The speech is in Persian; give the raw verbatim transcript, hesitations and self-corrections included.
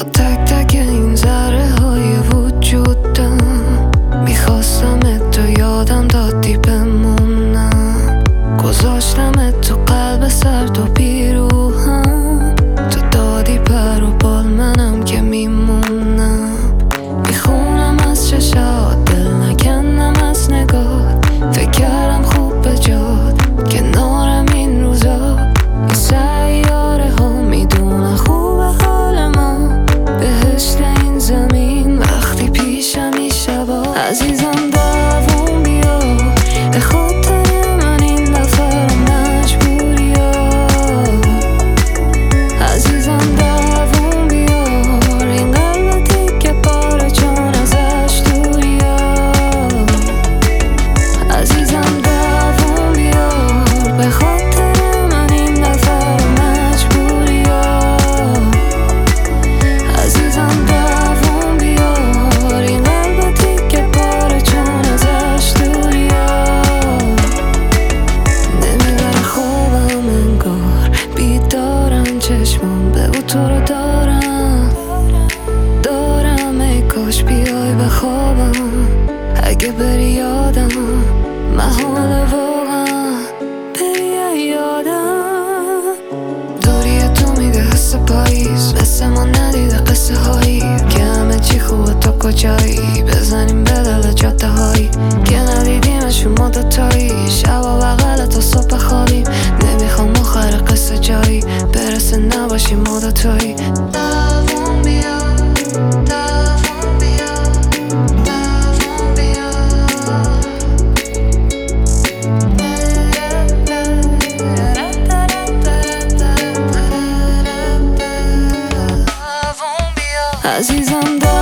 تک تک این ذره های وجودم میخواستم تو یادم دادی بمونم، گذاشتم تو قلب سرد و بیروهم، تو دادی پر و بال منم که میمونم. میخونم از چشات دل نکنم از نگاه، فکر کردم خوب به جات کنارم این روزا. این سیاره ها میدونن خوب حال ما، بهشت این زمین وقتی پیشم این شبا. عزیزم دوام بیا به خاطر من این دفعه مجبوری ها. عزیزم دوام بیار این قلبتی که پاره چون ازش دوری ها. عزیزم دوام بیار به خاطر من این دفعه مجبوری ها. عزیزم دوام بیار این قلبتی که پاره چون ازش دوری ها. نمیبره خوابم انگار بیدارم، چشمم به او تو رو دارم دارم. ای کاش بیای به خوابم، اگه بری یادم محاله واقعا بری یادم. دوری تو میده حس پاییز، مثل ما ندیده قصه هایی که همه چی خوبه تو کجایی. بزنیم به دل جاده هایی که ندیدیمشون ما دوتایی، شبا بغل تا صبح خوابیم. نمیخوام آخر قصه جایی برسه نباشیم ما دوتایی. دوام بیا دوام بیا دوام بیا. دوام بیا عزیزم.